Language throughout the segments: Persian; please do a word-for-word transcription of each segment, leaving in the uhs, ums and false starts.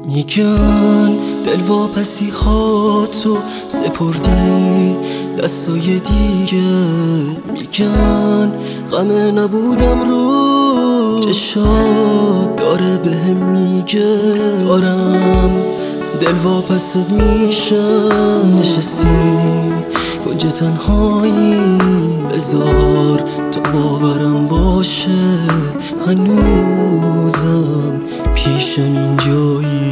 میگن دلواپسی ها تو سپردی دستای دیگه، میگن غم نبودم رو چشات داره بهم میگه دارم دلواپست میشم. نشستی کنج تنهایی بذار تا باورم باشه هنوزم پیشم اینجایی.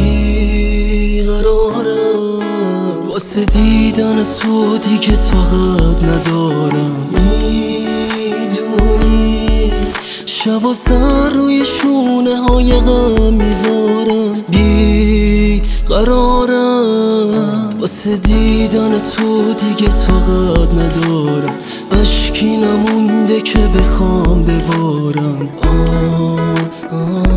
بیقرارم واسه دیدن تو دیگه طاقت ندارم، میدونی شبا سر روی شونه های غم میذارم. بیقرارم واسه دیدن تو دیگه طاقت ندارم، اشکی نمونده که بخوام ببارم. آه آه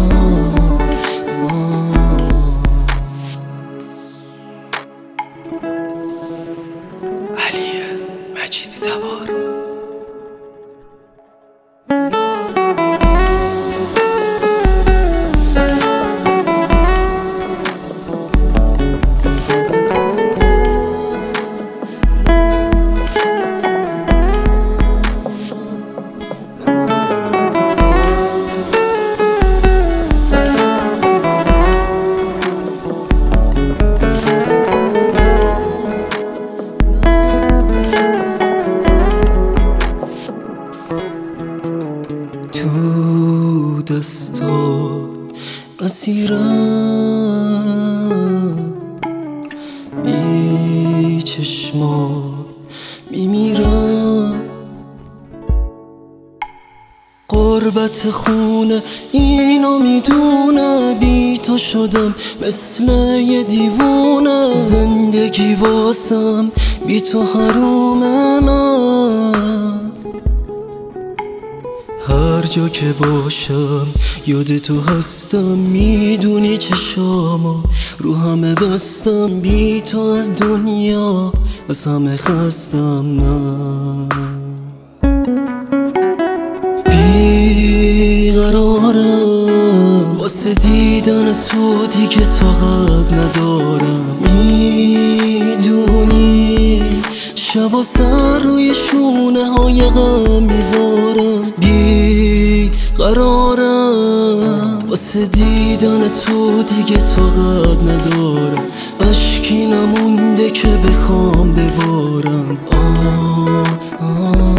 علی مجیدی تبار. تو دستات اسیرم، بی چشمات میمیرم. غربت خونه اینو میدونه، بی تو شدم مثل یه دیوونه. زندگی واسم بی تو حرومه، من هر جا که باشم یاد تو هستم. میدونی چشامو رو همه بستم، بی تو از دنیا از همه خستم. من بیقرارم واسه دیدن تو دیگه طاقت ندارم، میدونی شبا سر روی شونه های غم میذارم. بیقرارم واسه دیدن تو دیگه طاقت ندارم، اشکی نمونده که بخوام ببارم. آه آه